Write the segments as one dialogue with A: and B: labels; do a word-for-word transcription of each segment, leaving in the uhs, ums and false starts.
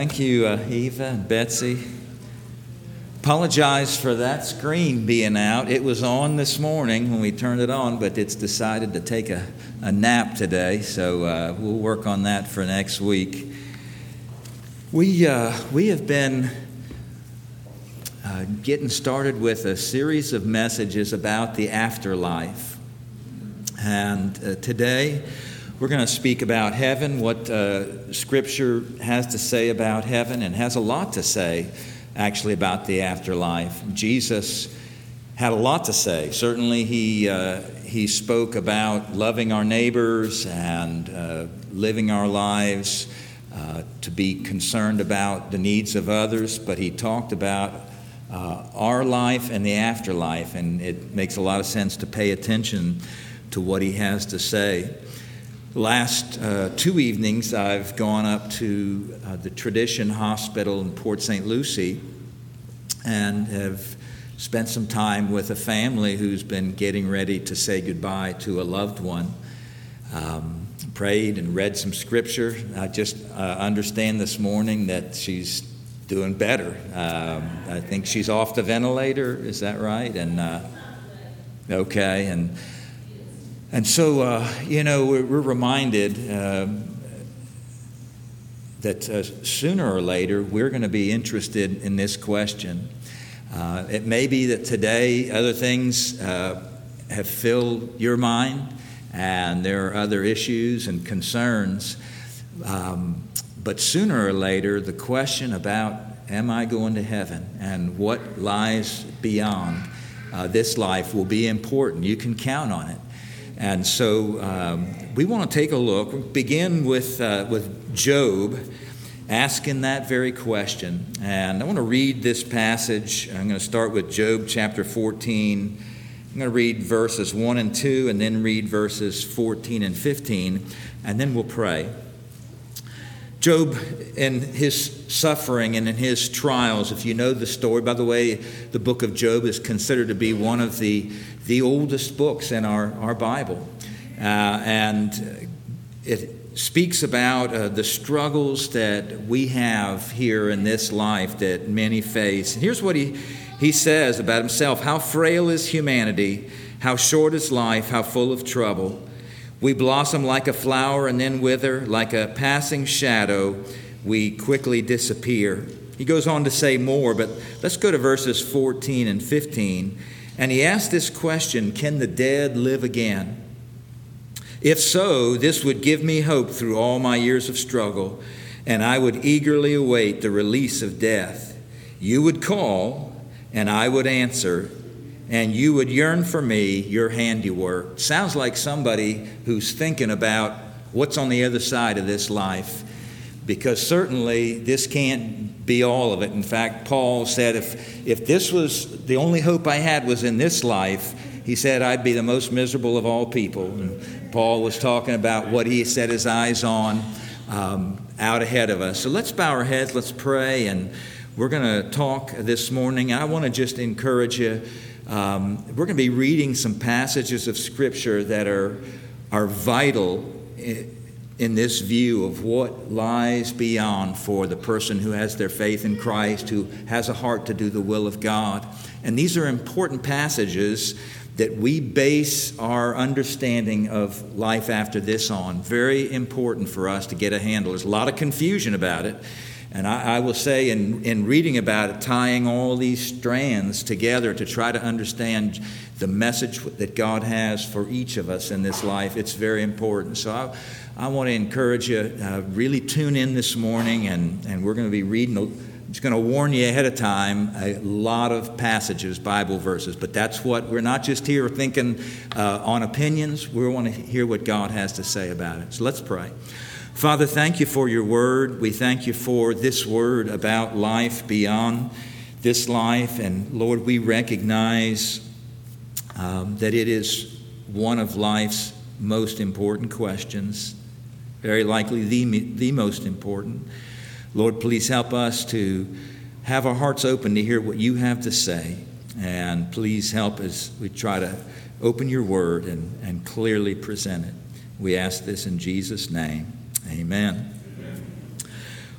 A: Thank you, uh, Eva and Betsy. Apologize for that screen being out. It was on this morning when we turned it on, but it's decided to take a, a nap today, so uh, we'll work on that for next week. We uh, we have been uh, getting started with a series of messages about the afterlife, and uh, today we're going to speak about heaven, what uh, Scripture has to say about heaven, and has a lot to say, actually, about the afterlife. Jesus had a lot to say. Certainly, he uh, he spoke about loving our neighbors and uh, living our lives, uh, to be concerned about the needs of others, but he talked about uh, our life and the afterlife, and it makes a lot of sense to pay attention to what he has to say. Last uh, two evenings, I've gone up to uh, the Tradition Hospital in Port Saint Lucie and have spent some time with a family who's been getting ready to say goodbye to a loved one. Um, prayed and read some scripture. I just uh, understand this morning that she's doing better. Um, I think she's off the ventilator. Is that right? And uh, okay, and. And so, uh, you know, we're, we're reminded uh, that uh, sooner or later we're going to be interested in this question. Uh, it may be that today other things uh, have filled your mind and there are other issues and concerns. Um, but sooner or later, the question about am I going to heaven and what lies beyond uh, this life will be important. You can count on it. And so um, we want to take a look. We'll begin with uh, with Job, asking that very question. And I want to read this passage. I'm going to start with Job chapter fourteen. I'm going to read verses one and two, and then read verses fourteen and fifteen, and then we'll pray. Job, in his suffering and in his trials, if you know the story, by the way, the book of Job is considered to be one of the, the oldest books in our, our Bible. Uh, and it speaks about uh, the struggles that we have here in this life that many face. And here's what he, he says about himself: how frail is humanity, how short is life, how full of trouble. We blossom like a flower and then wither, like a passing shadow, we quickly disappear. He goes on to say more, but let's go to verses fourteen and fifteen. And he asks this question: can the dead live again? If so, this would give me hope through all my years of struggle, and I would eagerly await the release of death. You would call, and I would answer, and you would yearn for me, your handiwork. Sounds like somebody who's thinking about what's on the other side of this life, because certainly this can't be all of it. In fact, Paul said if if this was the only hope I had was in this life, he said I'd be the most miserable of all people. And Paul was talking about what he set his eyes on um, out ahead of us. So let's bow our heads, let's pray, and we're going to talk this morning. I want to just encourage you. Um, we're going to be reading some passages of Scripture that are are vital in, in this view of what lies beyond for the person who has their faith in Christ, who has a heart to do the will of God. And these are important passages that we base our understanding of life after this on. Very important for us to get a handle. There's a lot of confusion about it. And I, I will say, in, in reading about it, tying all these strands together to try to understand the message that God has for each of us in this life, it's very important. So I, I want to encourage you, uh, really tune in this morning, and, and we're going to be reading, I'm just going to warn you ahead of time, a lot of passages, Bible verses. But that's what, we're not just here thinking uh, on opinions. We want to hear what God has to say about it. So let's pray. Father, thank you for your word. We thank you for this word about life beyond this life. And Lord, we recognize um, that it is one of life's most important questions, very likely the, the most important. Lord, please help us to have our hearts open to hear what you have to say. And please help as we try to open your word and, and clearly present it. We ask this in Jesus' name. Amen. Amen.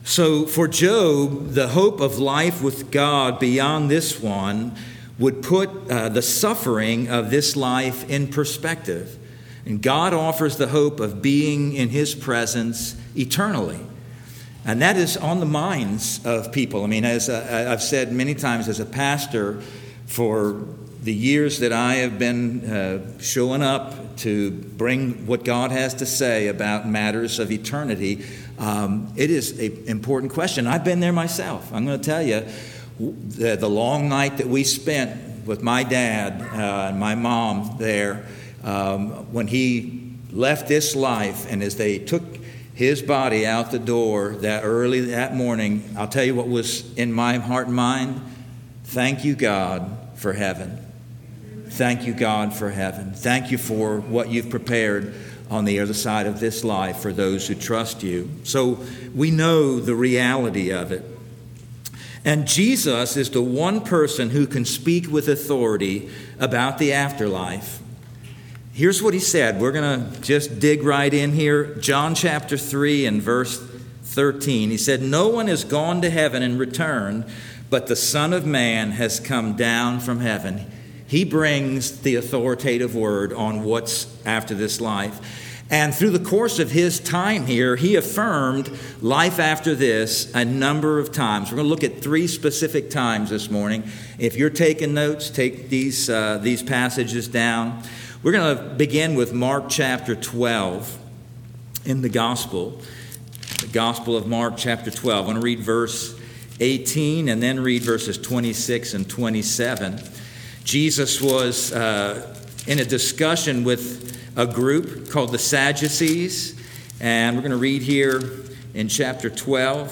A: So for Job, the hope of life with God beyond this one would put uh, the suffering of this life in perspective. And God offers the hope of being in his presence eternally. And that is on the minds of people. I mean, as I've said many times as a pastor, for the years that I have been uh, showing up to bring what God has to say about matters of eternity, um, it is an important question. I've been there myself. I'm going to tell you, the, the long night that we spent with my dad uh, and my mom there, um, when he left this life, and as they took his body out the door that early that morning, I'll tell you what was in my heart and mind. Thank you, God, for heaven. Thank you, God, for heaven. Thank you for what you've prepared on the other side of this life for those who trust you. So we know the reality of it. And Jesus is the one person who can speak with authority about the afterlife. Here's what he said. We're going to just dig right in here. John chapter three and verse thirteen. He said, "No one has gone to heaven and returned, but the Son of Man has come down from heaven." He brings the authoritative word on what's after this life. And through the course of his time here, he affirmed life after this a number of times. We're going to look at three specific times this morning. If you're taking notes, take these, uh, these passages down. We're going to begin with Mark chapter twelve in the Gospel. The Gospel of Mark chapter twelve. I'm going to read verse eighteen and then read verses twenty-six and twenty-seven. Jesus was uh, in a discussion with a group called the Sadducees, and we're going to read here in chapter twelve,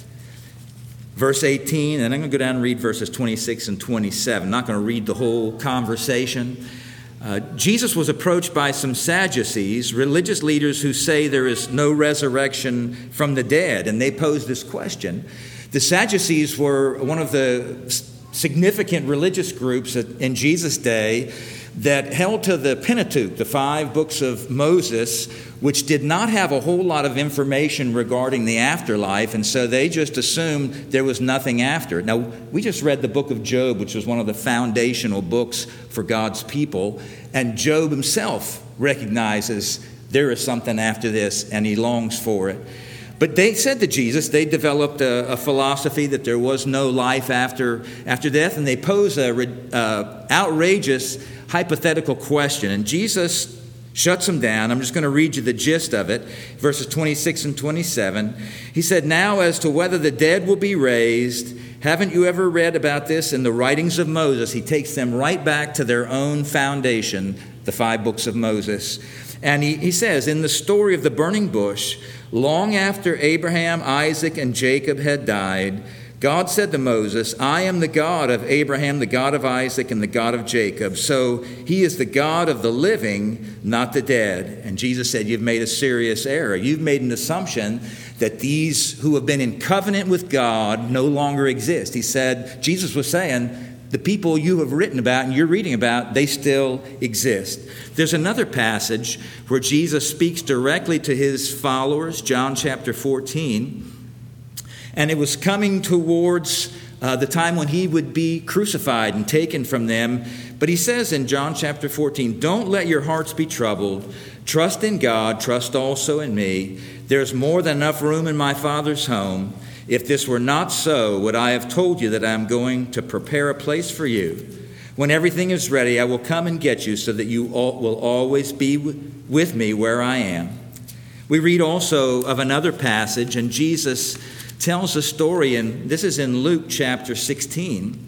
A: verse eighteen, and I'm going to go down and read verses twenty-six and twenty-seven. I'm not going to read the whole conversation. Uh, Jesus was approached by some Sadducees, religious leaders who say there is no resurrection from the dead, and they posed this question. The Sadducees were one of the significant religious groups in Jesus' day that held to the Pentateuch, the five books of Moses, which did not have a whole lot of information regarding the afterlife, and so they just assumed there was nothing after. Now, we just read the book of Job, which was one of the foundational books for God's people, and Job himself recognizes there is something after this, and he longs for it. But they said to Jesus, they developed a, a philosophy that there was no life after, after death, and they posed an uh, outrageous hypothetical question. And Jesus shuts them down. I'm just going to read you the gist of it, verses twenty-six and twenty-seven. He said, "Now as to whether the dead will be raised, haven't you ever read about this in the writings of Moses?" He takes them right back to their own foundation, the five books of Moses. And he, he says, "In the story of the burning bush, long after Abraham, Isaac, and Jacob had died, God said to Moses, 'I am the God of Abraham, the God of Isaac, and the God of Jacob.' So he is the God of the living, not the dead." And Jesus said, "You've made a serious error. You've made an assumption that these who have been in covenant with God no longer exist." He said, Jesus was saying, the people you have written about and you're reading about, they still exist. There's another passage where Jesus speaks directly to his followers, John chapter fourteen. And it was coming towards uh, the time when he would be crucified and taken from them. But he says in John chapter fourteen, "Don't let your hearts be troubled. Trust in God, trust also in me. There's more than enough room in my Father's home. If this were not so, would I have told you that I am going to prepare a place for you? When everything is ready, I will come and get you so that you all will always be with me where I am." We read also of another passage, and Jesus tells a story, and this is in Luke chapter sixteen.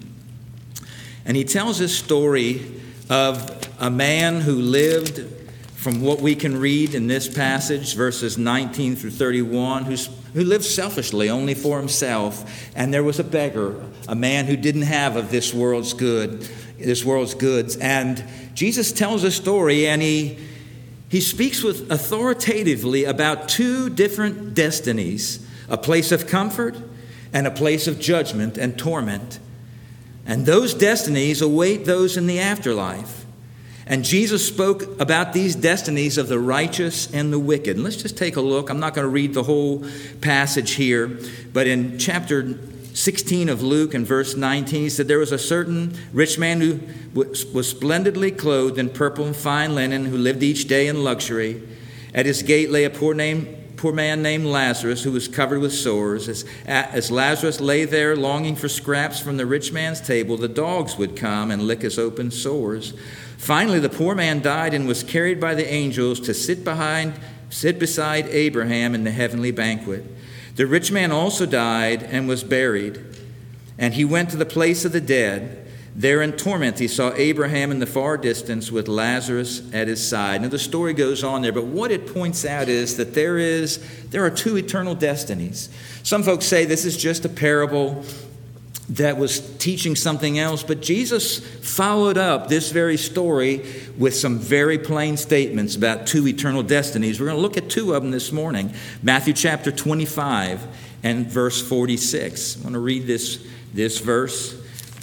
A: And he tells this story of a man who lived, from what we can read in this passage, verses nineteen through thirty-one, who's, who lived selfishly, only for himself. And there was a beggar, a man who didn't have of this world's good, this world's goods. And Jesus tells a story, and he he speaks with authoritatively about two different destinies: a place of comfort and a place of judgment and torment. And those destinies await those in the afterlife. And Jesus spoke about these destinies of the righteous and the wicked. And let's just take a look. I'm not going to read the whole passage here, but in chapter sixteen of Luke and verse nineteen, he said, there was a certain rich man who was splendidly clothed in purple and fine linen, who lived each day in luxury. At his gate lay a poor name poor man named Lazarus, who was covered with sores. As, as Lazarus lay there longing for scraps from the rich man's table, the dogs would come and lick his open sores. Finally, the poor man died and was carried by the angels to sit behind, sit beside Abraham in the heavenly banquet. The rich man also died and was buried, and he went to the place of the dead. There in torment he saw Abraham in the far distance with Lazarus at his side. Now the story goes on there, but what it points out is that there is there are two eternal destinies. Some folks say this is just a parable that was teaching something else, but Jesus followed up this very story with some very plain statements about two eternal destinies. We're going to look at two of them this morning. Matthew chapter twenty-five and verse forty-six. I want to read this, this verse.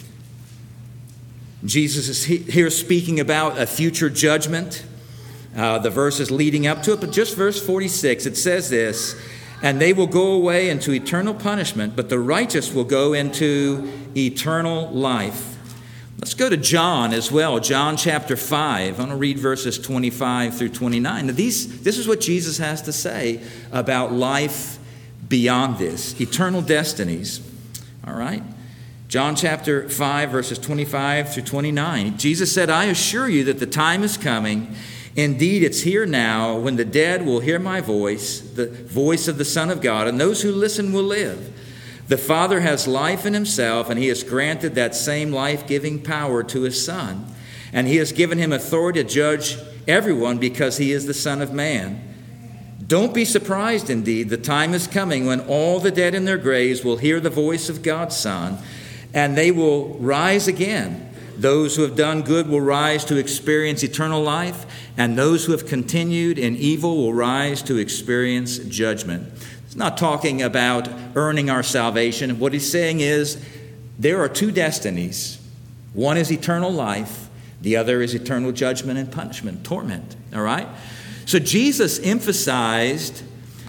A: Jesus is here speaking about a future judgment. Uh, the verse is leading up to it, but just verse forty-six, it says this, and they will go away into eternal punishment, but the righteous will go into eternal life. Let's go to John as well, John chapter five. I'm going to read verses twenty-five through twenty-nine. Now these, this is what Jesus has to say about life beyond this, eternal destinies. All right? John chapter five, verses twenty-five through twenty-nine. Jesus said, I assure you that the time is coming. Indeed, it's here now when the dead will hear my voice, the voice of the Son of God, and those who listen will live. The Father has life in himself, and he has granted that same life-giving power to his Son. And he has given him authority to judge everyone because he is the Son of Man. Don't be surprised, indeed. The time is coming when all the dead in their graves will hear the voice of God's Son, and they will rise again. Those who have done good will rise to experience eternal life, and those who have continued in evil will rise to experience judgment. It's not talking about earning our salvation. What he's saying is there are two destinies. One is eternal life. The other is eternal judgment and punishment, torment. All right? So Jesus emphasized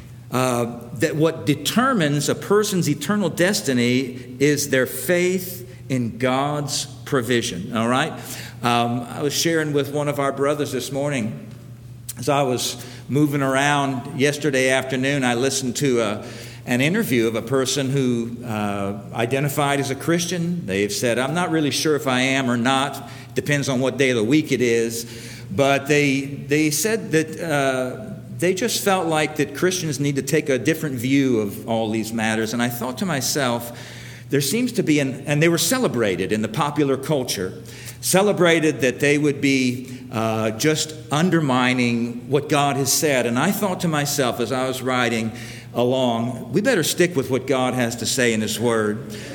A: Uh, that what determines a person's eternal destiny is their faith in God's provision. All right? Um, I was sharing with one of our brothers this morning as I was moving around yesterday afternoon. I listened to a, an interview of a person who uh, identified as a Christian. They've said, I'm not really sure if I am or not. Depends on what day of the week it is. But they they said that Uh, They just felt like that Christians need to take a different view of all these matters. And I thought to myself, there seems to be, an, and they were celebrated in the popular culture, celebrated that they would be uh, just undermining what God has said. And I thought to myself as I was riding along, we better stick with what God has to say in His Word,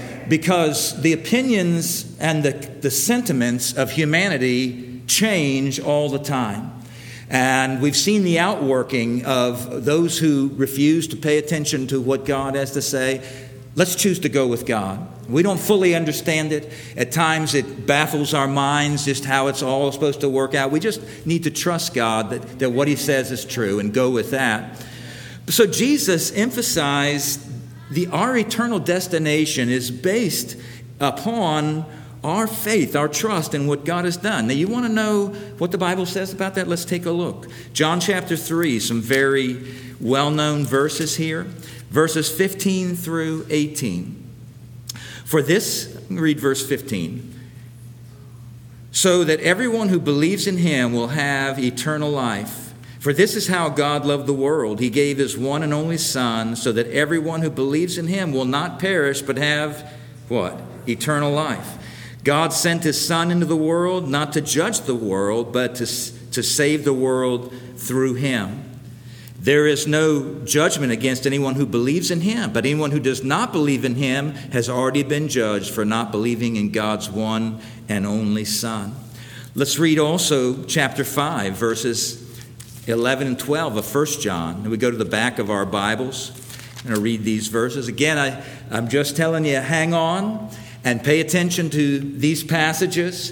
A: because the opinions and the, the sentiments of humanity change all the time. And we've seen the outworking of those who refuse to pay attention to what God has to say. Let's choose to go with God. We don't fully understand it. At times it baffles our minds just how it's all supposed to work out. We just need to trust God that, that what He says is true and go with that. So Jesus emphasized the our eternal destination is based upon our faith, our trust in what God has done. Now, you want to know what the Bible says about that? Let's take a look. John chapter three, some very well-known verses here. Verses fifteen through eighteen. For this, read verse fifteen. So that everyone who believes in Him will have eternal life. For this is how God loved the world. He gave His one and only Son, so that everyone who believes in Him will not perish, but have, what? Eternal life. God sent His Son into the world, not to judge the world, but to, to save the world through Him. There is no judgment against anyone who believes in Him, but anyone who does not believe in Him has already been judged for not believing in God's one and only Son. Let's read also chapter five, verses eleven and twelve of First John. And we go to the back of our Bibles. I'm going to read these verses. Again, I, I'm just telling you, hang on and pay attention to these passages.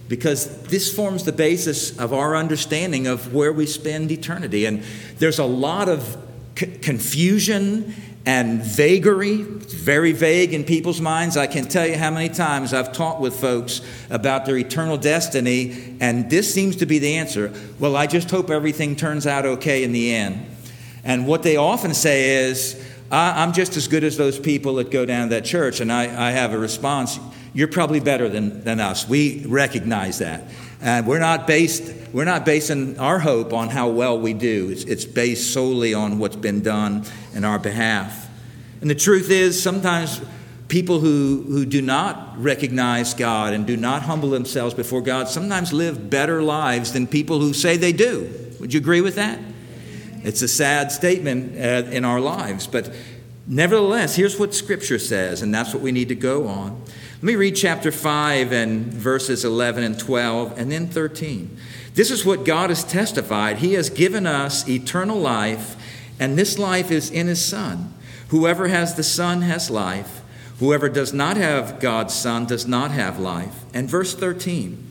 A: because this forms the basis of our understanding of where we spend eternity. And there's a lot of c- confusion and vagary. It's very vague in people's minds. I can tell you how many times I've talked with folks about their eternal destiny, and this seems to be the answer. Well, I just hope everything turns out okay in the end. And what they often say is, I'm just as good as those people that go down to that church. And I, I have a response, you're probably better than, than us. We recognize that. And we're not based, we're not basing our hope on how well we do. It's, it's based solely on what's been done in our behalf. And the truth is, sometimes people who, who do not recognize God and do not humble themselves before God sometimes live better lives than people who say they do. Would you agree with that? It's a sad statement uh, in our lives, but nevertheless, here's what Scripture says, and that's what we need to go on. Let me read chapter five and verses eleven and twelve, and then thirteen. This is what God has testified. He has given us eternal life, and this life is in His Son. Whoever has the Son has life. Whoever does not have God's Son does not have life. And verse thirteen.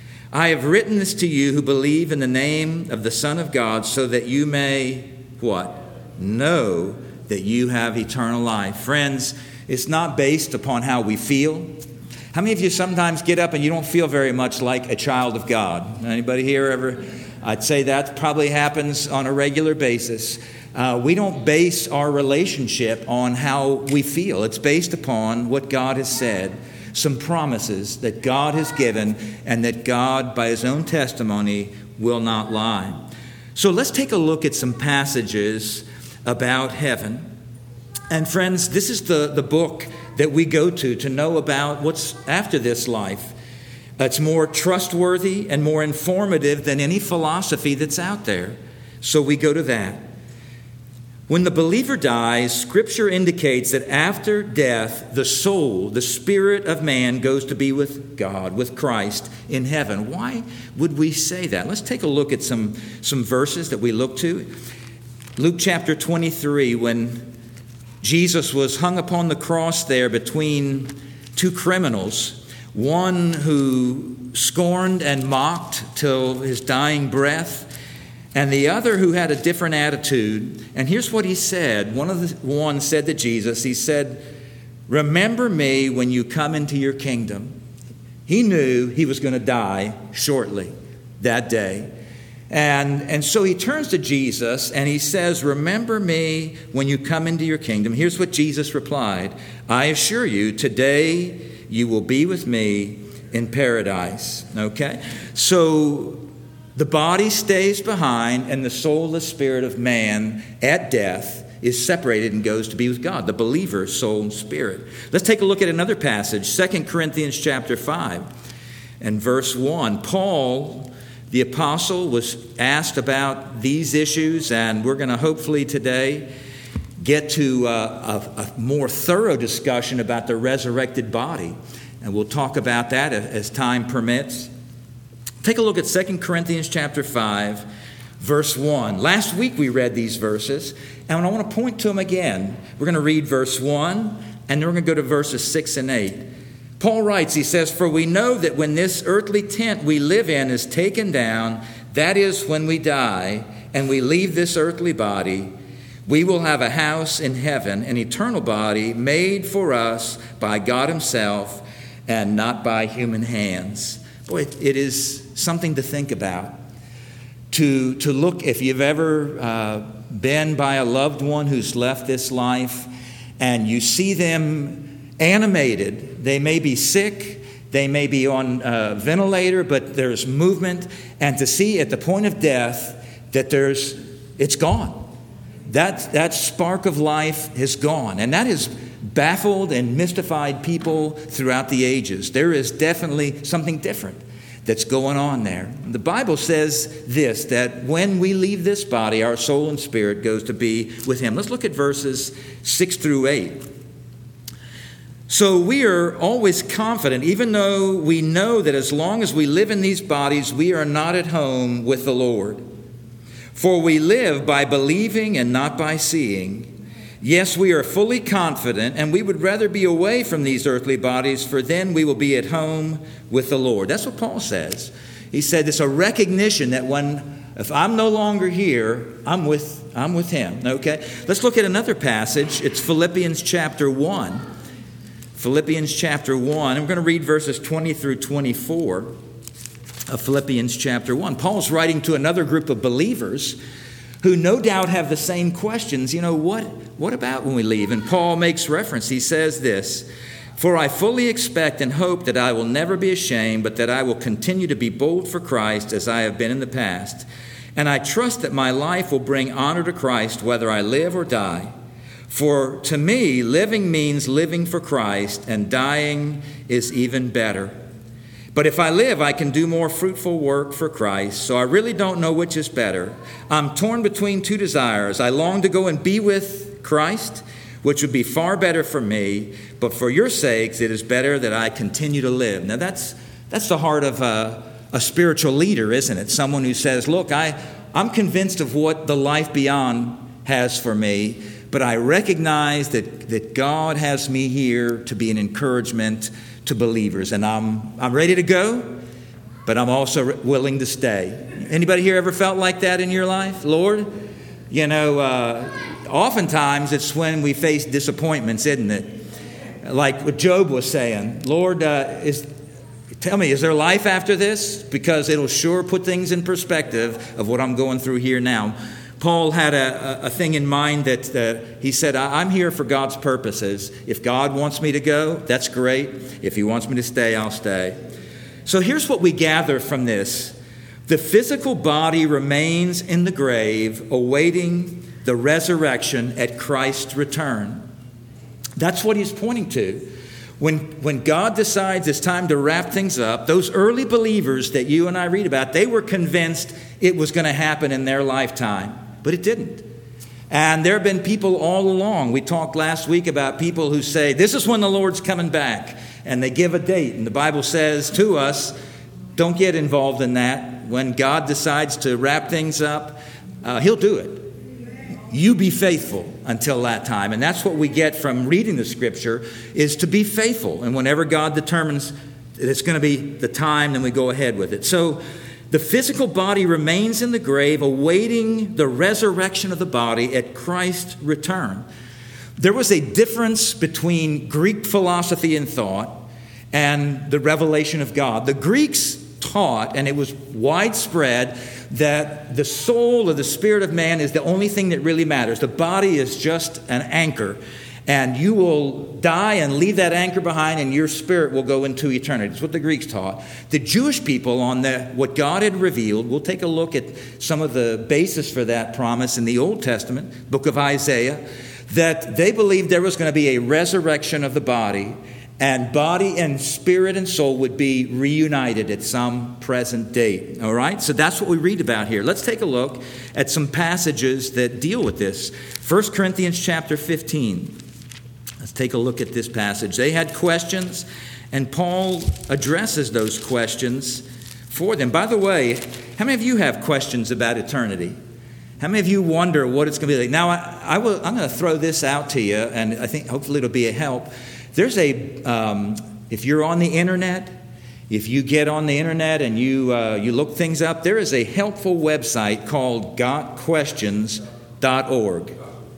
A: I have written this to you who believe in the name of the Son of God, so that you may, what? Know that you have eternal life. Friends, it's not based upon how we feel. How many of you sometimes get up and you don't feel very much like a child of God? Anybody here ever? I'd say that probably happens on a regular basis. Uh, we don't base our relationship on how we feel. It's based upon what God has said. Some promises that God has given, and that God, by His own testimony, will not lie. So let's take a look at some passages about heaven. And friends, this is the, the book that we go to to know about what's after this life. It's more trustworthy and more informative than any philosophy that's out there. So we go to that. When the believer dies, Scripture indicates that after death, the soul, the spirit of man, goes to be with God, with Christ in heaven. Why would we say that? Let's take a look at some, some verses that we look to. Luke chapter twenty-three, when Jesus was hung upon the cross there between two criminals, one who scorned and mocked till his dying breath, and the other who had a different attitude. And here's what he said. One of the one said to Jesus, he said, remember me when you come into your kingdom. He knew he was going to die shortly that day. And, and so he turns to Jesus and he says, remember me when you come into your kingdom. Here's what Jesus replied. I assure you, today you will be with me in paradise. Okay? So the body stays behind, and the soul, the spirit of man at death is separated and goes to be with God, the believer's soul and spirit. Let's take a look at another passage, Second Corinthians chapter five and verse one. Paul, the apostle, was asked about these issues, and we're going to hopefully today get to uh, a, a more thorough discussion about the resurrected body, and we'll talk about that as time permits. Take a look at Second Corinthians chapter five, verse one. Last week we read these verses, and I want to point to them again. We're going to read verse one, and then we're going to go to verses six and eight. Paul writes, he says, for we know that when this earthly tent we live in is taken down, that is when we die, and we leave this earthly body, we will have a house in heaven, an eternal body made for us by God Himself and not by human hands. Boy, it is something to think about. To, to look, if you've ever uh, been by a loved one who's left this life and you see them animated, they may be sick, they may be on a ventilator, but there's movement, and to see at the point of death that there's, it's gone. That, that spark of life has gone, and that has baffled and mystified people throughout the ages. There is definitely something different that's going on there. The Bible says this, that when we leave this body, our soul and spirit goes to be with Him. Let's look at verses six through eight. So we are always confident, even though we know that as long as we live in these bodies, we are not at home with the Lord. For we live by believing and not by seeing. Yes, we are fully confident, and we would rather be away from these earthly bodies, for then we will be at home with the Lord. That's what Paul says. He said it's a recognition that when, if I'm no longer here, I'm with, I'm with him. Okay? Let's look at another passage. It's Philippians chapter one. Philippians chapter one. I'm going to read verses twenty through twenty-four of Philippians chapter one. Paul's writing to another group of believers who no doubt have the same questions. You know, what, what about when we leave? And Paul makes reference. He says this, "For I fully expect and hope that I will never be ashamed, but that I will continue to be bold for Christ as I have been in the past. And I trust that my life will bring honor to Christ whether I live or die. For to me, living means living for Christ, and dying is even better. But if I live, I can do more fruitful work for Christ, so I really don't know which is better. I'm torn between two desires. I long to go and be with Christ, which would be far better for me, but for your sakes, it is better that I continue to live." Now that's that's the heart of a, a spiritual leader, isn't it? Someone who says, look, I, I'm convinced of what the life beyond has for me, but I recognize that, that God has me here to be an encouragement to believers, and I'm I'm ready to go, but I'm also willing to stay. Anybody here ever felt like that in your life? Lord, you know, uh, oftentimes it's when we face disappointments, isn't it? Like what Job was saying, Lord, uh, is tell me, is there life after this? Because it'll sure put things in perspective of what I'm going through here now. Paul had a, a thing in mind that uh, he said, I'm here for God's purposes. If God wants me to go, that's great. If he wants me to stay, I'll stay. So here's what we gather from this. The physical body remains in the grave, awaiting the resurrection at Christ's return. That's what he's pointing to. When, when God decides it's time to wrap things up, those early believers that you and I read about, they were convinced it was going to happen in their lifetime. But it didn't. And there have been people all along. We talked last week about people who say, this is when the Lord's coming back. And they give a date. And the Bible says to us, don't get involved in that. When God decides to wrap things up, uh, he'll do it. You be faithful until that time. And that's what we get from reading the Scripture, is to be faithful. And whenever God determines that it's going to be the time, then we go ahead with it. So the physical body remains in the grave, awaiting the resurrection of the body at Christ's return. There was a difference between Greek philosophy and thought and the revelation of God. The Greeks taught, and it was widespread, that the soul or the spirit of man is the only thing that really matters. The body is just an anchor. And you will die and leave that anchor behind, and your spirit will go into eternity. That's what the Greeks taught. The Jewish people, on the, what God had revealed, we'll take a look at some of the basis for that promise in the Old Testament, book of Isaiah, that they believed there was going to be a resurrection of the body, and body and spirit and soul would be reunited at some present date. All right? So that's what we read about here. Let's take a look at some passages that deal with this. First Corinthians chapter fifteen. Let's take a look at this passage. They had questions, and Paul addresses those questions for them. By the way, how many of you have questions about eternity? How many of you wonder what it's going to be like? Now, I, I will, I'm going to throw this out to you, and I think hopefully it'll be a help. There's a, um, if you're on the internet, if you get on the internet and you uh, you look things up, there is a helpful website called got questions dot org.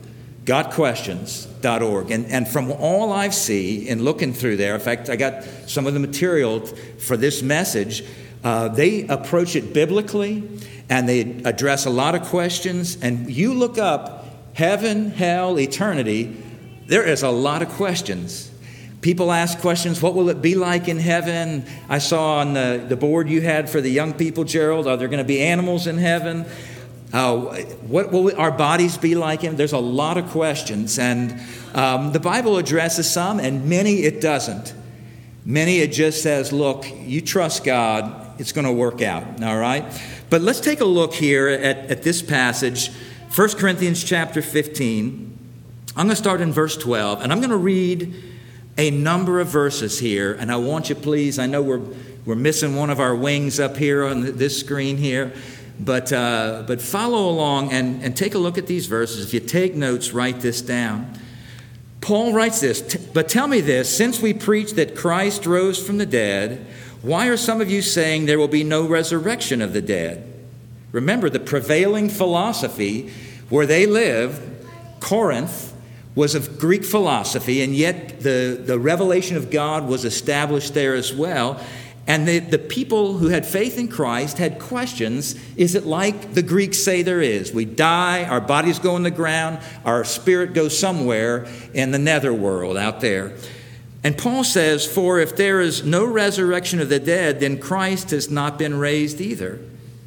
A: got questions dot org. And, and from all I've seen in looking through there, in fact, I got some of the material for this message, uh, they approach it biblically, and they address a lot of questions. And you look up heaven, hell, eternity, there is a lot of questions. People ask questions, what will it be like in heaven? I saw on the, the board you had for the young people, Gerald, are there going to be animals in heaven? Uh, what will our bodies be like? In? There's a lot of questions, and um, the Bible addresses some, and many it doesn't. Many it just says, look, you trust God, it's going to work out, all right? But let's take a look here at, at this passage, First Corinthians chapter fifteen. I'm going to start in verse twelve, and I'm going to read a number of verses here, and I want you, please, I know we're we're missing one of our wings up here on this screen here, But, uh, but follow along and, and take a look at these verses. If you take notes, write this down. Paul writes this, "But tell me this, since we preach that Christ rose from the dead, why are some of you saying there will be no resurrection of the dead?" Remember, the prevailing philosophy where they lived, Corinth, was of Greek philosophy, and yet the, the revelation of God was established there as well. And the, the people who had faith in Christ had questions. Is it like the Greeks say there is? We die, our bodies go in the ground, our spirit goes somewhere in the netherworld out there. And Paul says, "For if there is no resurrection of the dead, then Christ has not been raised either.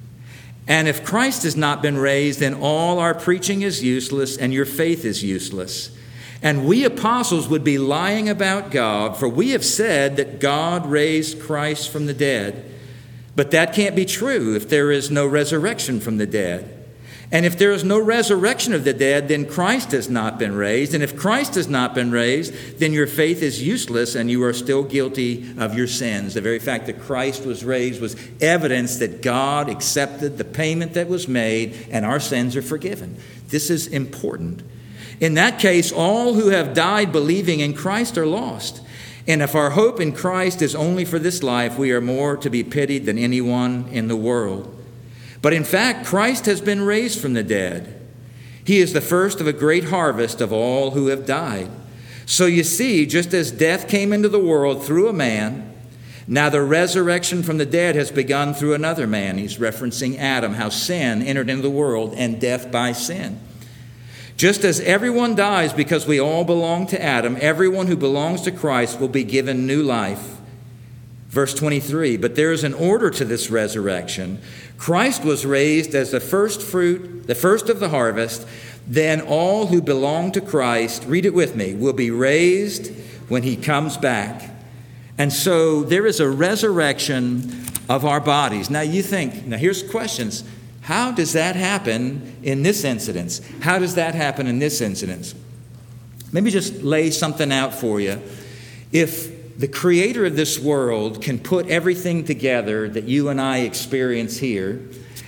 A: And if Christ has not been raised, then all our preaching is useless and your faith is useless. And we apostles would be lying about God, for we have said that God raised Christ from the dead. But that can't be true if there is no resurrection from the dead. And if there is no resurrection of the dead, then Christ has not been raised. And if Christ has not been raised, then your faith is useless and you are still guilty of your sins." The very fact that Christ was raised was evidence that God accepted the payment that was made and our sins are forgiven. This is important. In that case, all who have died believing in Christ are lost. And if our hope in Christ is only for this life, we are more to be pitied than anyone in the world. But in fact, Christ has been raised from the dead. He is the first of a great harvest of all who have died. So you see, just as death came into the world through a man, now the resurrection from the dead has begun through another man. He's referencing Adam, how sin entered into the world and death by sin. Just as everyone dies because we all belong to Adam, everyone who belongs to Christ will be given new life. Verse twenty-three, "But there is an order to this resurrection. Christ was raised as the first fruit, the first of the harvest. Then all who belong to Christ," read it with me, "will be raised when he comes back." And so there is a resurrection of our bodies. Now you think, now here's questions. How does that happen in this incident? How does that happen in this incident? Let me just lay something out for you. If the creator of this world can put everything together that you and I experience here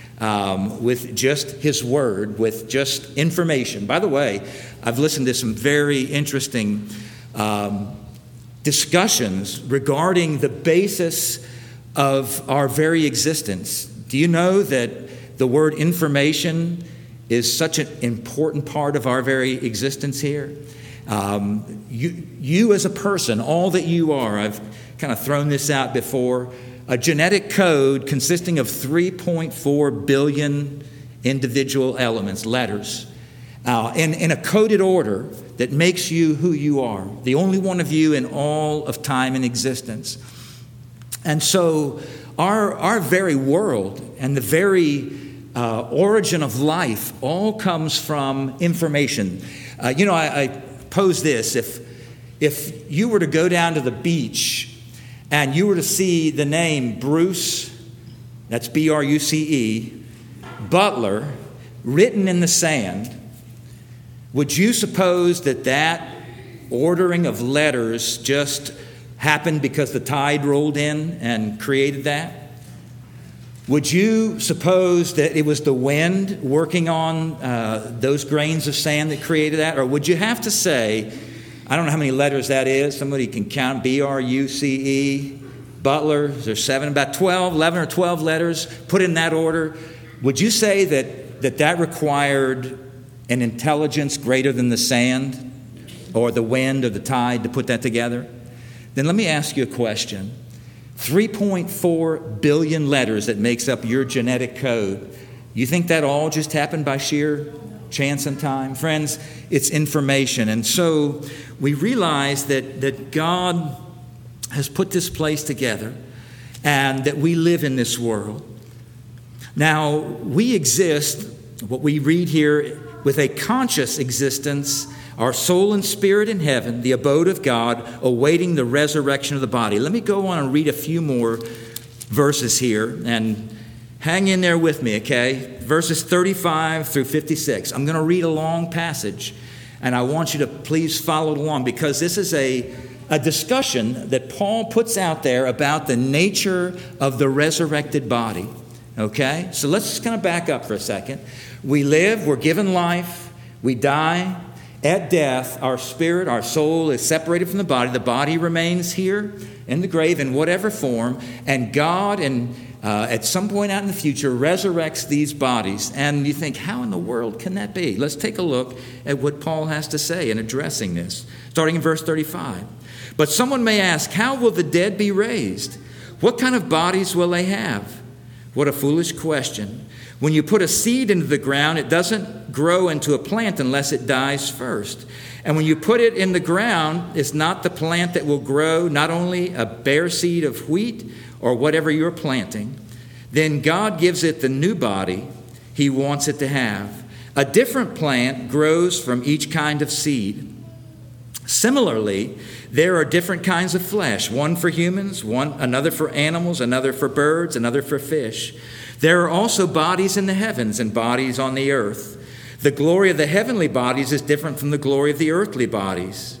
A: um, with just his word, with just information. By the way, I've listened to some very interesting um, discussions regarding the basis of our very existence. Do you know that the word information is such an important part of our very existence here? Um, you, you as a person, all that you are, I've kind of thrown this out before, a genetic code consisting of three point four billion individual elements, letters, uh, in, in a coded order that makes you who you are, the only one of you in all of time and existence. And so our, our very world and the very uh, origin of life all comes from information. Uh, you know, I, I pose this. If, if you were to go down to the beach and you were to see the name Bruce, that's B R U C E, Butler, written in the sand, would you suppose that that ordering of letters just happened because the tide rolled in and created that? Would you suppose that it was the wind working on uh, those grains of sand that created that? Or would you have to say, I don't know how many letters that is. Somebody can count B R U C E, Butler. There's seven, about twelve, eleven or twelve letters put in that order. Would you say that that, that required an intelligence greater than the sand or the wind or the tide to put that together? Then let me ask you a question. three point four billion letters that makes up your genetic code. You think that all just happened by sheer chance and time? Friends, it's information. And so we realize that, that God has put this place together and that we live in this world. Now, we exist, what we read here, with a conscious existence, our soul and spirit in heaven, the abode of God, awaiting the resurrection of the body. Let me go on and read a few more verses here and hang in there with me, okay? Verses thirty-five through fifty-six. I'm going to read a long passage, and I want you to please follow along because this is a, a discussion that Paul puts out there about the nature of the resurrected body. Okay? So let's just kind of back up for a second. We live, we're given life, we die. At death, our spirit, our soul is separated from the body. The body remains here in the grave in whatever form. And God, and uh, at some point out in the future, resurrects these bodies. And you think, how in the world can that be? Let's take a look at what Paul has to say in addressing this, starting in verse thirty-five. But someone may ask, how will the dead be raised? What kind of bodies will they have? What a foolish question. When you put a seed into the ground, it doesn't grow into a plant unless it dies first. And when you put it in the ground, it's not the plant that will grow, not only a bare seed of wheat or whatever you're planting. Then God gives it the new body he wants it to have. A different plant grows from each kind of seed. Similarly, there are different kinds of flesh, one for humans, one another for animals, another for birds, another for fish. There are also bodies in the heavens and bodies on the earth. The glory of the heavenly bodies is different from the glory of the earthly bodies.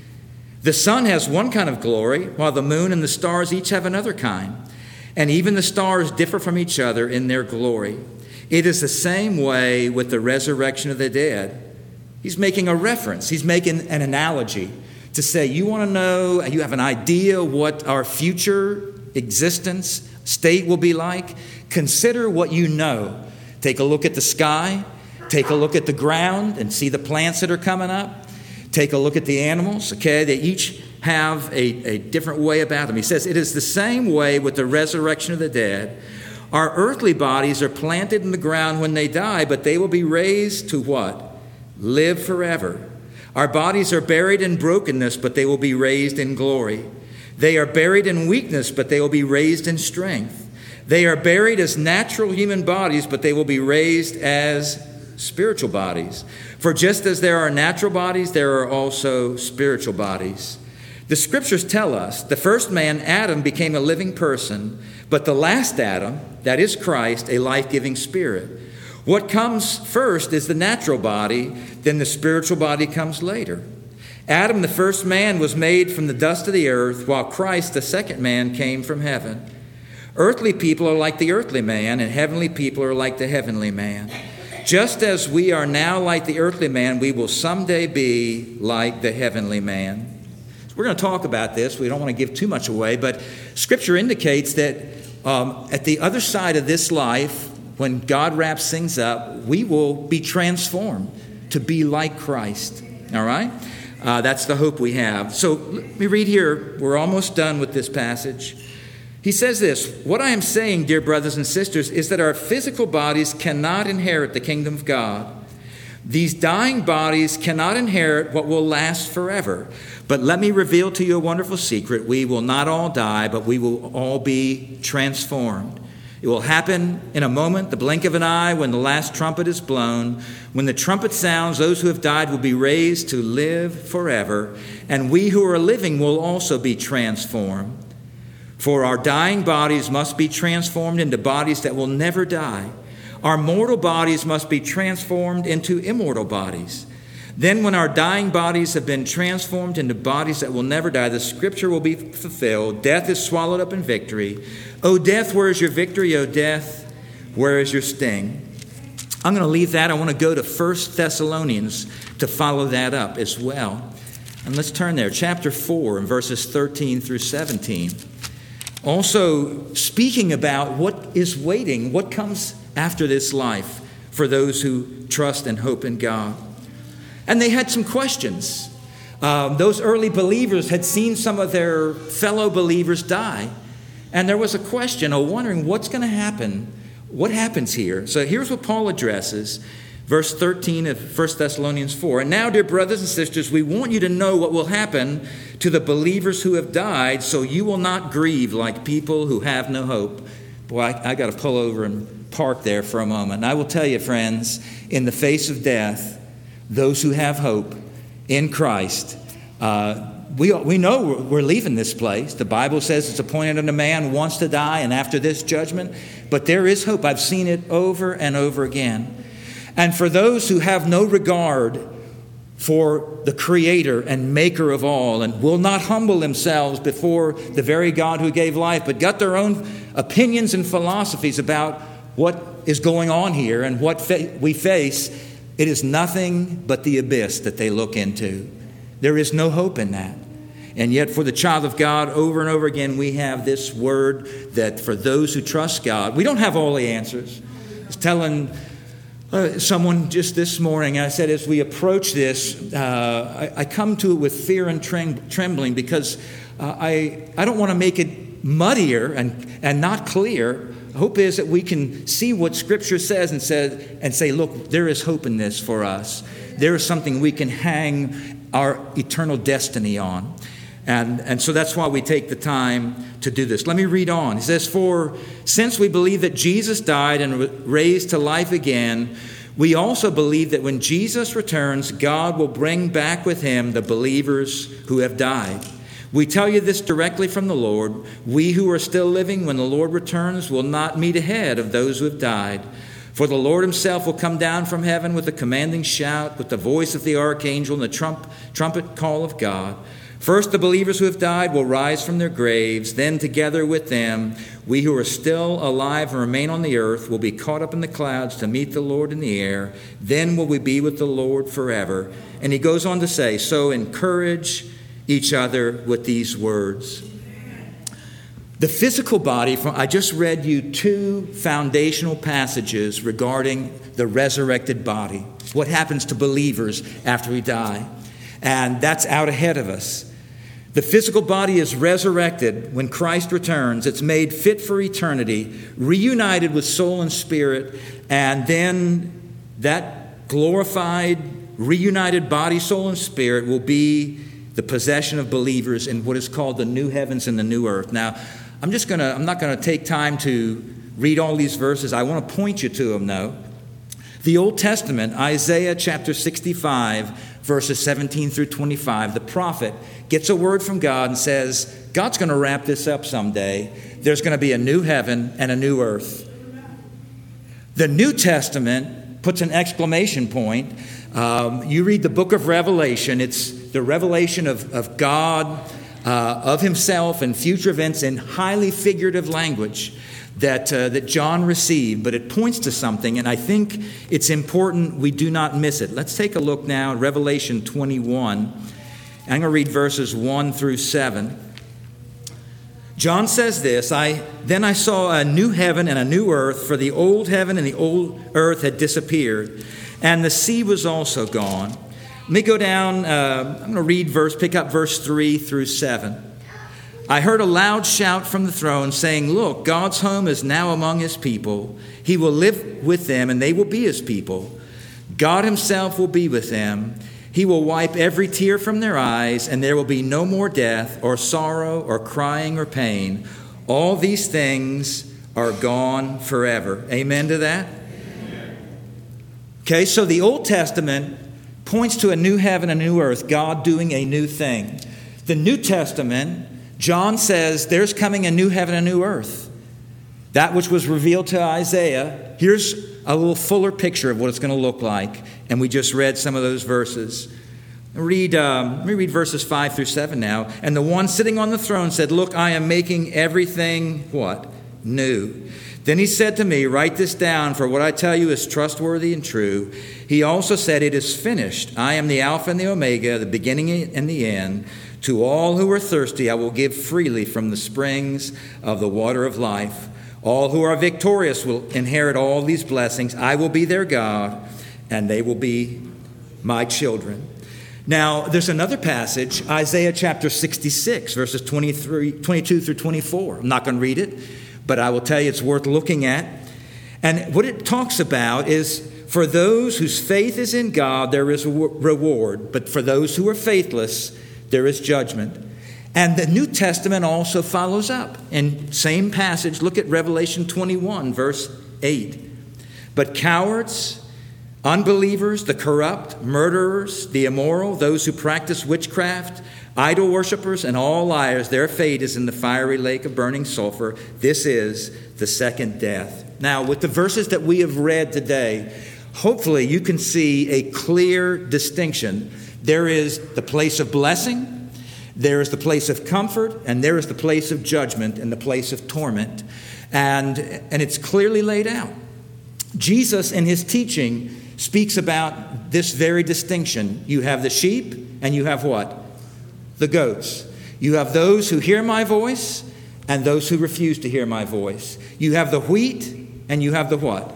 A: The sun has one kind of glory, while the moon and the stars each have another kind. And even the stars differ from each other in their glory. It is the same way with the resurrection of the dead. He's making a reference. He's making an analogy to say, you want to know, you have an idea what our future existence state will be like? Consider what you know. Take a look at the sky. Take a look at the ground and see the plants that are coming up. Take a look at the animals, okay? They each have a, a different way about them. He says, it is the same way with the resurrection of the dead. Our earthly bodies are planted in the ground when they die, but they will be raised to what? Live forever. Our bodies are buried in brokenness, but they will be raised in glory. They are buried in weakness, but they will be raised in strength. They are buried as natural human bodies, but they will be raised as spiritual bodies. For just as there are natural bodies, there are also spiritual bodies. The scriptures tell us the first man, Adam, became a living person, but the last Adam, that is Christ, a life-giving spirit. What comes first is the natural body, then the spiritual body comes later. Adam, the first man, was made from the dust of the earth, while Christ, the second man, came from heaven. Earthly people are like the earthly man, and heavenly people are like the heavenly man. Just as we are now like the earthly man, we will someday be like the heavenly man. So we're going to talk about this. We don't want to give too much away, but Scripture indicates that um, at the other side of this life, when God wraps things up, we will be transformed to be like Christ. All right? Uh, that's the hope we have. So let me read here. We're almost done with this passage. He says this, what I am saying, dear brothers and sisters, is that our physical bodies cannot inherit the kingdom of God. These dying bodies cannot inherit what will last forever. But let me reveal to you a wonderful secret. We will not all die, but we will all be transformed. It will happen in a moment, the blink of an eye, when the last trumpet is blown. When the trumpet sounds, those who have died will be raised to live forever, and we who are living will also be transformed. For our dying bodies must be transformed into bodies that will never die. Our mortal bodies must be transformed into immortal bodies. Then when our dying bodies have been transformed into bodies that will never die, the scripture will be fulfilled. Death is swallowed up in victory. O death, where is your victory? O death, where is your sting? I'm going to leave that. I want to go to First Thessalonians to follow that up as well. And let's turn there. Chapter four and verses thirteen through seventeen. Also speaking about what is waiting, what comes after this life for those who trust and hope in God. And they had some questions. Um, those early believers had seen some of their fellow believers die. And there was a question, of wondering what's going to happen. What happens here? So here's what Paul addresses. Verse thirteen of First Thessalonians four. And now, dear brothers and sisters, we want you to know what will happen to the believers who have died, so you will not grieve like people who have no hope. Boy, I, I got to pull over and park there for a moment. And I will tell you, friends, in the face of death, those who have hope in Christ, uh, we, we know we're, we're leaving this place. The Bible says it's appointed unto man once to die and after this judgment. But there is hope. I've seen it over and over again. And for those who have no regard for the Creator and Maker of all and will not humble themselves before the very God who gave life, but got their own opinions and philosophies about what is going on here and what fa- we face, it is nothing but the abyss that they look into. There is no hope in that. And yet for the child of God, over and over again, we have this word that for those who trust God, we don't have all the answers. I was telling uh, someone just this morning, I said, as we approach this, uh, I, I come to it with fear and trem- trembling because uh, I, I don't want to make it muddier and, and not clear. Hope is that we can see what Scripture says and said and say, look, there is hope in this for us. There is something we can hang our eternal destiny on. And, and so that's why we take the time to do this. Let me read on. He says, for since we believe that Jesus died and raised to life again, we also believe that when Jesus returns, God will bring back with him the believers who have died. We tell you this directly from the Lord. We who are still living when the Lord returns will not meet ahead of those who have died. For the Lord himself will come down from heaven with a commanding shout, with the voice of the archangel and the trump, trumpet call of God. First, the believers who have died will rise from their graves. Then together with them, we who are still alive and remain on the earth will be caught up in the clouds to meet the Lord in the air. Then will we be with the Lord forever. And he goes on to say, so encourage each other with these words. The physical body, I just read you two foundational passages regarding the resurrected body. What happens to believers after we die? And that's out ahead of us. The physical body is resurrected when Christ returns. It's made fit for eternity, reunited with soul and spirit, and then that glorified, reunited body, soul, and spirit will be the possession of believers in what is called the new heavens and the new earth. Now, I'm just going to, I'm not going to take time to read all these verses. I want to point you to them, though. The Old Testament, Isaiah chapter sixty-five, verses seventeen through twenty-five, the prophet gets a word from God and says, God's going to wrap this up someday. There's going to be a new heaven and a new earth. The New Testament puts an exclamation point. Um, you read the book of Revelation. It's the revelation of, of God, uh, of himself and future events in highly figurative language that uh, that John received, but it points to something, and I think it's important we do not miss it. Let's take a look now at Revelation twenty-one. I'm going to read verses one through seven. John says this, I then I saw a new heaven and a new earth, for the old heaven and the old earth had disappeared, and the sea was also gone. Let me go down, uh, I'm going to read verse, pick up verse three through seven. I heard a loud shout from the throne saying, look, God's home is now among his people. He will live with them and they will be his people. God himself will be with them. He will wipe every tear from their eyes, and there will be no more death or sorrow or crying or pain. All these things are gone forever. Amen to that? Amen. Okay, so the Old Testament points to a new heaven and a new earth, God doing a new thing. The New Testament, John says there's coming a new heaven and a new earth. That which was revealed to Isaiah, here's a little fuller picture of what it's going to look like. And we just read some of those verses. Read, um, let me read verses five through seven now. And the one sitting on the throne said, look, I am making everything, what? New. Then he said to me, write this down, for what I tell you is trustworthy and true. He also said, it is finished. I am the Alpha and the Omega, the beginning and the end. To all who are thirsty, I will give freely from the springs of the water of life. All who are victorious will inherit all these blessings. I will be their God, and they will be my children. Now, there's another passage, Isaiah chapter sixty-six, verses twenty-three, twenty-two through twenty-four. I'm not going to read it, but I will tell you it's worth looking at. And what it talks about is, for those whose faith is in God, there is a reward. But for those who are faithless, there is judgment. And the New Testament also follows up. In same passage, look at Revelation twenty-one, verse eight. But cowards, unbelievers, the corrupt, murderers, the immoral, those who practice witchcraft, idol worshippers, and all liars, their fate is in the fiery lake of burning sulfur. This is the second death. Now, with the verses that we have read today, hopefully you can see a clear distinction. There is the place of blessing, there is the place of comfort, and there is the place of judgment and the place of torment. And, and it's clearly laid out. Jesus in his teaching speaks about this very distinction. You have the sheep and you have what? The goats. You have those who hear my voice and those who refuse to hear my voice. You have the wheat and you have the what?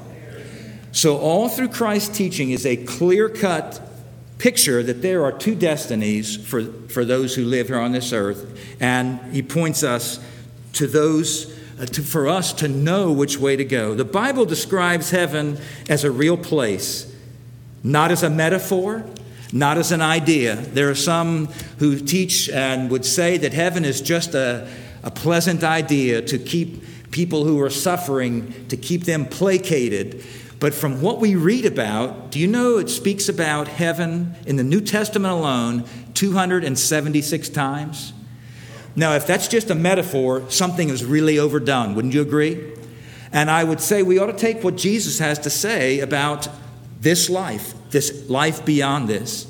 A: So all through Christ's teaching is a clear-cut picture that there are two destinies for, for those who live here on this earth. And he points us to those, uh, to, for us to know which way to go. The Bible describes heaven as a real place, not as a metaphor, not as an idea. There are some who teach and would say that heaven is just a, a pleasant idea to keep people who are suffering, to keep them placated. But from what we read about, do you know it speaks about heaven in the New Testament alone two hundred seventy-six times? Now, if that's just a metaphor, something is really overdone. Wouldn't you agree? And I would say we ought to take what Jesus has to say about this life, this life beyond this.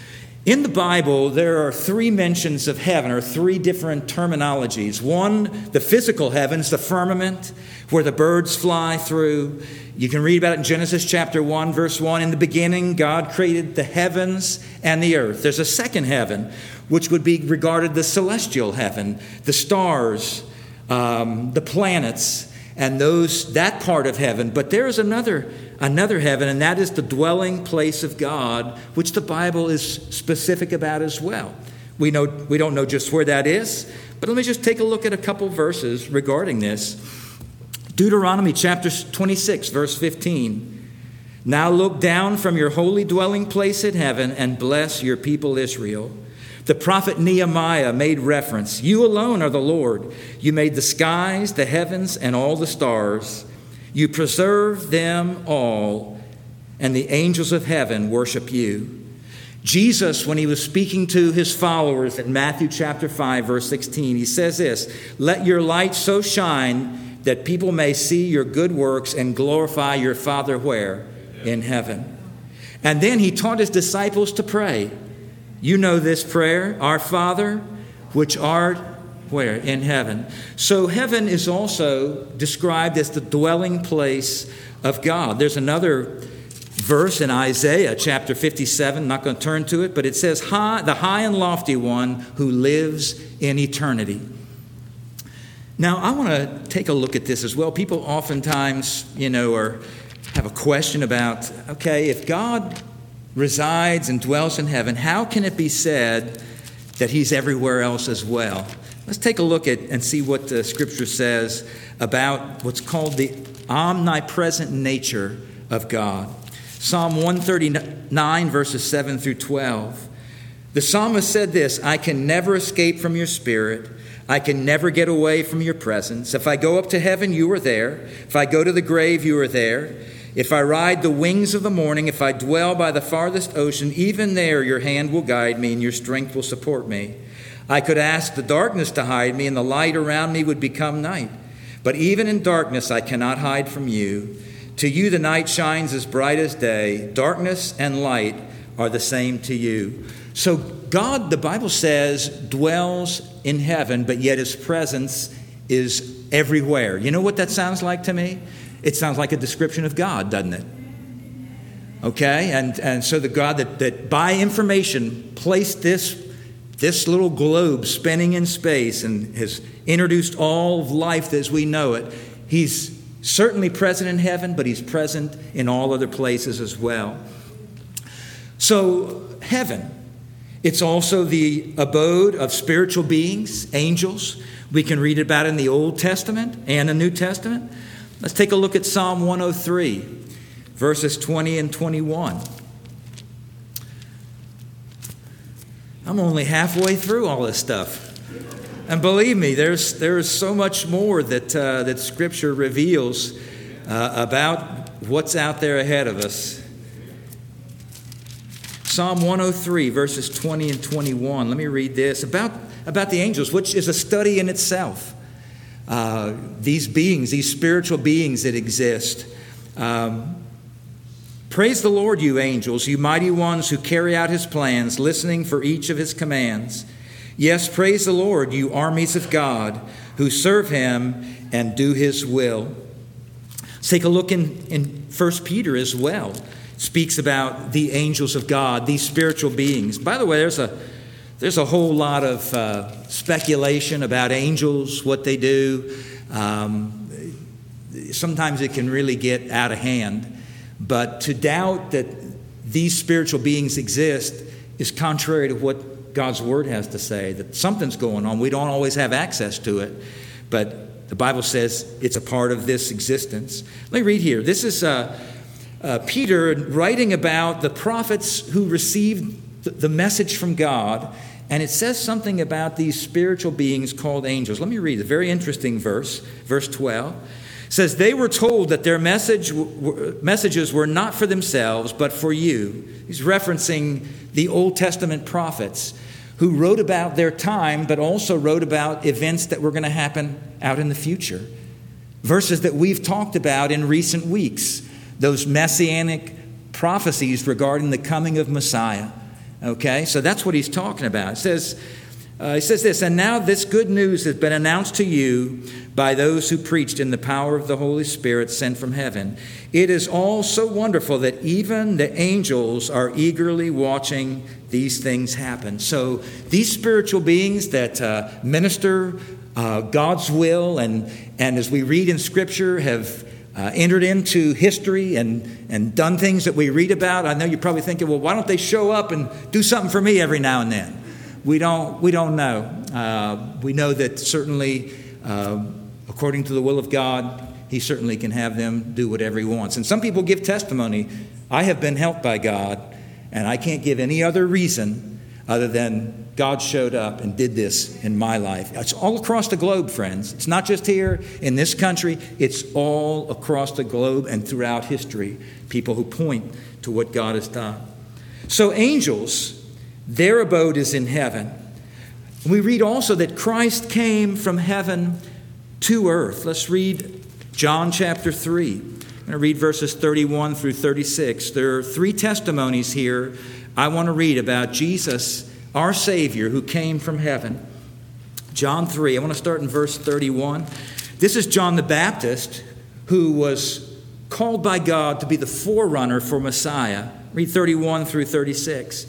A: In the Bible, there are three mentions of heaven, or three different terminologies. One, the physical heavens, the firmament, where the birds fly through. You can read about it in Genesis chapter one, verse one. In the beginning, God created the heavens and the earth. There's a second heaven, which would be regarded the celestial heaven, the stars, um, the planets, and those that part of heaven. But there is another another heaven, and that is the dwelling place of God, which the Bible is specific about as well. We know we don't know just where that is, but let me just take a look at a couple verses regarding this. Deuteronomy chapter twenty-six, verse fifteen. Now look down from your holy dwelling place in heaven and bless your people Israel. The prophet Nehemiah made reference. You alone are the Lord. You made the skies, the heavens, and all the stars. You preserve them all, and the angels of heaven worship you. Jesus, when he was speaking to his followers in Matthew chapter five, verse sixteen, he says this, let your light so shine that people may see your good works and glorify your Father where? In heaven. And then he taught his disciples to pray. You know this prayer, our Father, which art where? In heaven. So heaven is also described as the dwelling place of God. There's another verse in Isaiah chapter fifty-seven, not going to turn to it, but it says, high, the high and lofty one who lives in eternity. Now, I want to take a look at this as well. People oftentimes, you know, are, have a question about, okay, if God resides and dwells in heaven, how can it be said that he's everywhere else as well? Let's take a look at and see what the Scripture says about what's called the omnipresent nature of God. Psalm one thirty-nine, verses seven through twelve. The psalmist said this, I can never escape from your spirit. I can never get away from your presence. If I go up to heaven, you are there. If I go to the grave, you are there. If I ride the wings of the morning, if I dwell by the farthest ocean, even there your hand will guide me and your strength will support me. I could ask the darkness to hide me, and the light around me would become night. But even in darkness I cannot hide from you. To you the night shines as bright as day. Darkness and light are the same to you. So God, the Bible says, dwells in heaven, but yet his presence is everywhere. You know what that sounds like to me? It sounds like a description of God, doesn't it? Okay, and, and so the God that, that by information placed this, this little globe spinning in space and has introduced all of life as we know it, he's certainly present in heaven, but he's present in all other places as well. So heaven, it's also the abode of spiritual beings, angels. We can read about it in the Old Testament and the New Testament. Let's take a look at Psalm one oh three, verses twenty and twenty-one. I'm only halfway through all this stuff. And believe me, there's there's so much more that uh, that Scripture reveals uh, about what's out there ahead of us. Psalm one oh three, verses twenty and twenty-one. Let me read this about, about the angels, which is a study in itself. Uh, these beings, these spiritual beings that exist. Um, Praise the Lord, you angels, you mighty ones who carry out his plans, listening for each of his commands. Yes, praise the Lord, you armies of God, who serve him and do his will. Let's take a look in, in First Peter as well speaks about the angels of God, these spiritual beings. By the way, there's a there's a whole lot of uh, speculation about angels, what they do. Um, sometimes it can really get out of hand. But to doubt that these spiritual beings exist is contrary to what God's Word has to say, that something's going on. We don't always have access to it, but the Bible says it's a part of this existence. Let me read here. This is uh, uh, Peter writing about the prophets who received th- the message from God, and it says something about these spiritual beings called angels. Let me read a very interesting verse, verse twelve. It says, they were told that their message w- messages were not for themselves, but for you. He's referencing the Old Testament prophets who wrote about their time, but also wrote about events that were going to happen out in the future. Verses that we've talked about in recent weeks, those messianic prophecies regarding the coming of Messiah. Okay, so that's what he's talking about. It says, uh, it says this, and now this good news has been announced to you by those who preached in the power of the Holy Spirit sent from heaven. It is all so wonderful that even the angels are eagerly watching these things happen. So these spiritual beings that uh, minister uh, God's will, and, and as we read in Scripture, have uh, entered into history and, and done things that we read about. I know you're probably thinking, well, why don't they show up and do something for me every now and then? We don't, we don't know. Uh, we know that certainly, uh, according to the will of God, He certainly can have them do whatever He wants. And some people give testimony, I have been helped by God, and I can't give any other reason other than God showed up and did this in my life. It's all across the globe, friends. It's not just here in this country. It's all across the globe and throughout history. People who point to what God has done. So angels, their abode is in heaven. We read also that Christ came from heaven to earth. Let's read John chapter three. I'm going to read verses thirty-one through thirty-six. There are three testimonies here I want to read about Jesus, our Savior, who came from heaven. John three, I want to start in verse thirty-one. This is John the Baptist, who was called by God to be the forerunner for Messiah. Read thirty-one through thirty-six.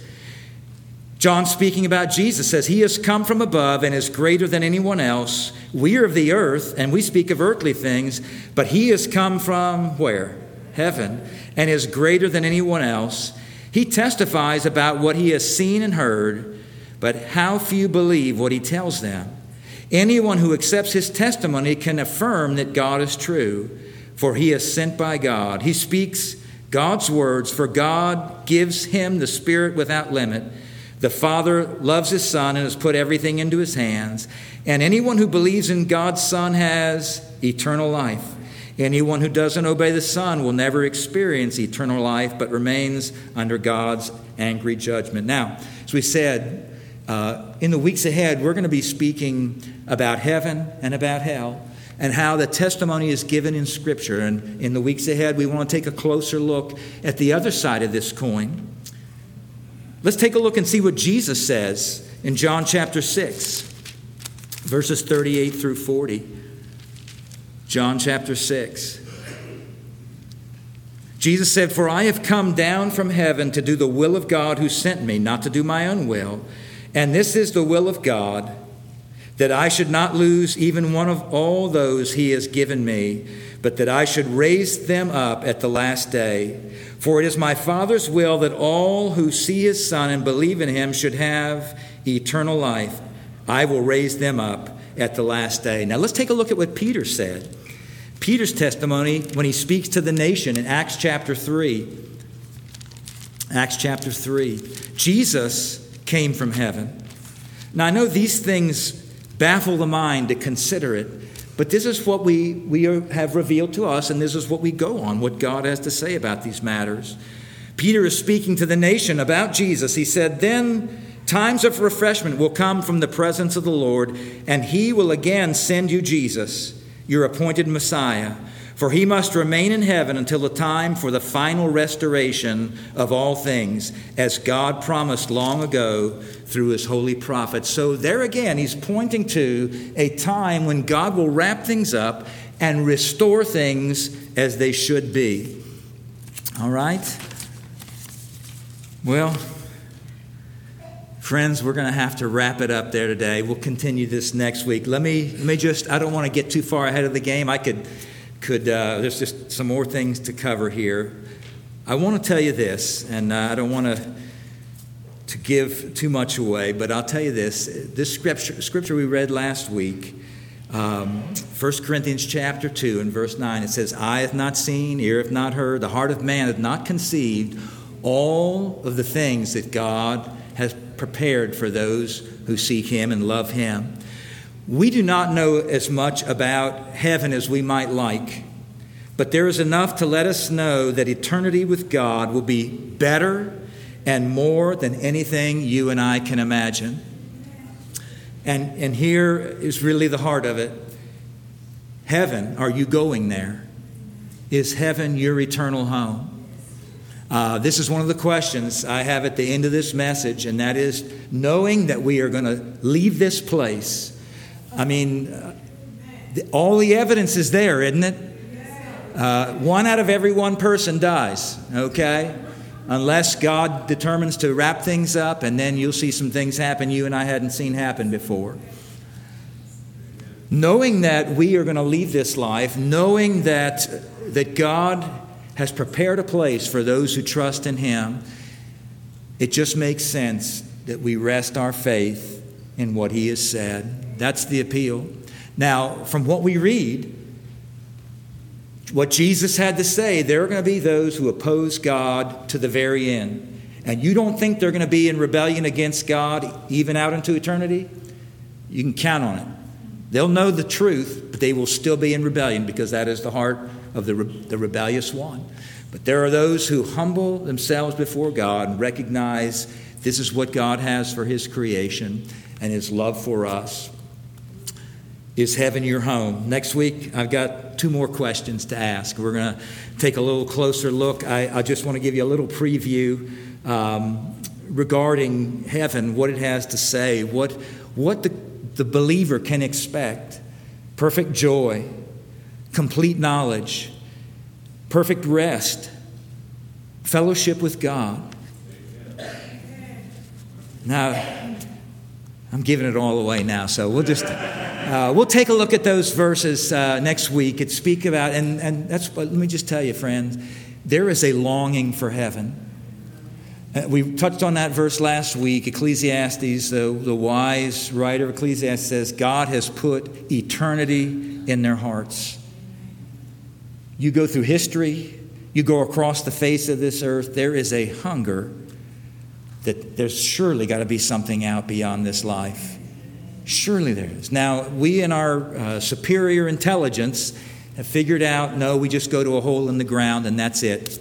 A: John, speaking about Jesus, says, He has come from above and is greater than anyone else. We are of the earth, and we speak of earthly things, but He has come from where? Heaven, and is greater than anyone else. He testifies about what He has seen and heard, but how few believe what He tells them. Anyone who accepts His testimony can affirm that God is true, for He is sent by God. He speaks God's words, for God gives Him the Spirit without limit. The Father loves His Son and has put everything into His hands. And anyone who believes in God's Son has eternal life. Anyone who doesn't obey the Son will never experience eternal life, but remains under God's angry judgment. Now, as we said, uh, in the weeks ahead, we're going to be speaking about heaven and about hell, and how the testimony is given in Scripture. And in the weeks ahead, we want to take a closer look at the other side of this coin. Let's take a look and see what Jesus says in John chapter six, verses thirty-eight through forty. John chapter six. Jesus said, For I have come down from heaven to do the will of God who sent me, not to do my own will. And this is the will of God, that I should not lose even one of all those He has given me, but that I should raise them up at the last day. For it is my Father's will that all who see His Son and believe in Him should have eternal life. I will raise them up at the last day. Now let's take a look at what Peter said. Peter's testimony when he speaks to the nation in Acts chapter three. Acts chapter three. Jesus came from heaven. Now I know these things baffle the mind to consider it, but this is what we, we are, have revealed to us, and this is what we go on, what God has to say about these matters. Peter is speaking to the nation about Jesus. He said, Then times of refreshment will come from the presence of the Lord, and He will again send you Jesus, your appointed Messiah. For He must remain in heaven until the time for the final restoration of all things, as God promised long ago through His holy prophets. So there again, he's pointing to a time when God will wrap things up and restore things as they should be. All right. Well, friends, we're going to have to wrap it up there today. We'll continue this next week. Let me let me just, I don't want to get too far ahead of the game. I could, could uh, there's just some more things to cover here. I want to tell you this, and uh, I don't want to to give too much away, but I'll tell you this. This scripture, scripture we read last week, um, First Corinthians chapter two and verse nine, it says, "Eye hath not seen, ear hath not heard, the heart of man hath not conceived all of the things that God has prepared for those who seek Him and love Him." We do not know as much about heaven as we might like, but there is enough to let us know that eternity with God will be better and more than anything you and I can imagine. And, and here is really the heart of it. Heaven, are you going there? Is heaven your eternal home? Uh, this is one of the questions I have at the end of this message, and that is knowing that we are going to leave this place. I mean, uh, the, all the evidence is there, isn't it? Uh, one out of every one person dies, okay? Unless God determines to wrap things up, and then you'll see some things happen you and I hadn't seen happen before. Knowing that we are going to leave this life, knowing that, that God has prepared a place for those who trust in Him, it just makes sense that we rest our faith in what He has said. That's the appeal. Now, from what we read, what Jesus had to say, there are going to be those who oppose God to the very end. And you don't think they're going to be in rebellion against God even out into eternity? You can count on it. They'll know the truth, but they will still be in rebellion because that is the heart of the, re- the rebellious one. But there are those who humble themselves before God and recognize this is what God has for His creation and His love for us. Is heaven your home? Next week, I've got two more questions to ask. We're going to take a little closer look. I, I just want to give you a little preview um, regarding heaven, what it has to say, what, what the, the believer can expect. Perfect joy, complete knowledge, perfect rest, fellowship with God. Now, I'm giving it all away now, so we'll just... Uh, we'll take a look at those verses uh, next week and speak about, and, and that's what, let me just tell you, friends, there is a longing for heaven. Uh, we touched on that verse last week, Ecclesiastes, the, the wise writer of Ecclesiastes says, God has put eternity in their hearts. You go through history, you go across the face of this earth, there is a hunger that there's surely got to be something out beyond this life. Surely there is. Now, we in our uh, superior intelligence have figured out, no, we just go to a hole in the ground and that's it.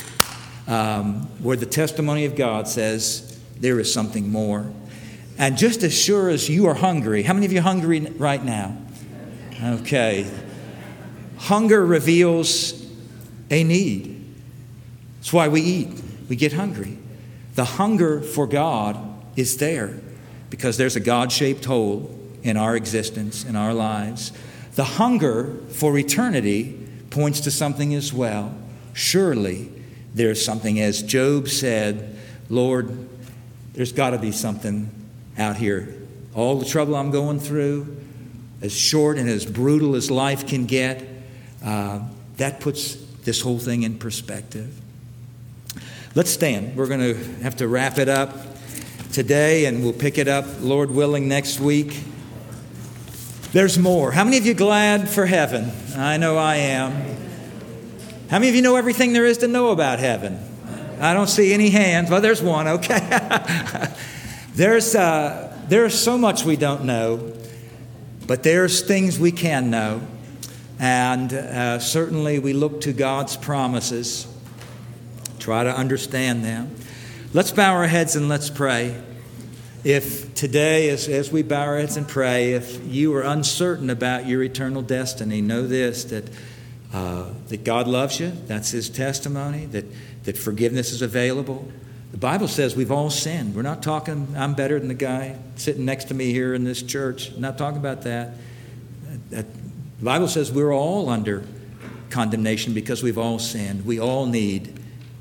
A: Um, where the testimony of God says there is something more. And just as sure as you are hungry, how many of you are hungry right now? Okay. Hunger reveals a need. That's why we eat. We get hungry. The hunger for God is there. Because there's a God-shaped hole in our existence, in our lives. The hunger for eternity points to something as well. Surely there's something, as Job said, Lord, there's got to be something out here. All the trouble I'm going through, as short and as brutal as life can get, uh, that puts this whole thing in perspective. Let's stand. We're going to have to wrap it up today, and we'll pick it up, Lord willing, next week. There's more. How many of you glad for heaven? I know I am. How many of you know everything there is to know about heaven? I don't see any hands. Well, there's one. Okay. there's uh, there's so much we don't know, but there's things we can know, and uh, certainly we look to God's promises, try to understand them. Let's bow our heads and let's pray. If today, as, as we bow our heads and pray, if you are uncertain about your eternal destiny, know this, that uh, that God loves you. That's His testimony, that, that forgiveness is available. The Bible says we've all sinned. We're not talking, I'm better than the guy sitting next to me here in this church. I'm not talking about that. that. The Bible says we're all under condemnation because we've all sinned. We all need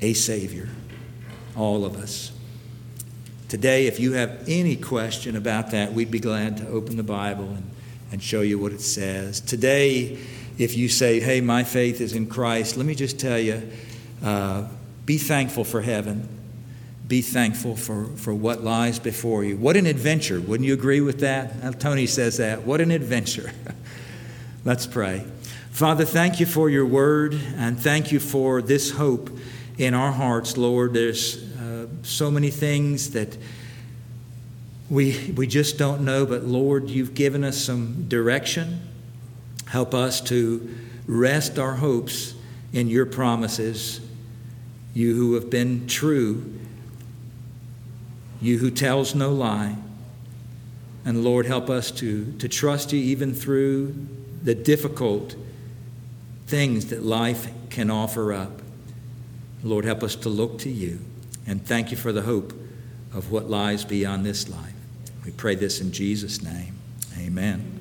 A: a Savior. All of us. Today, if you have any question about that, we'd be glad to open the Bible and, and show you what it says. Today, if you say, hey, my faith is in Christ, let me just tell you, uh, be thankful for heaven. Be thankful for, for what lies before you. What an adventure. Wouldn't you agree with that? Now, Tony says that. What an adventure. Let's pray. Father, thank you for your word, and thank you for this hope in our hearts, Lord. There's uh, so many things that we, we just don't know, but Lord, you've given us some direction. Help us to rest our hopes in your promises. You who have been true, you who tells no lie. And Lord, help us to, to trust you even through the difficult things that life can offer up. Lord, help us to look to you. And thank you for the hope of what lies beyond this life. We pray this in Jesus' name. Amen.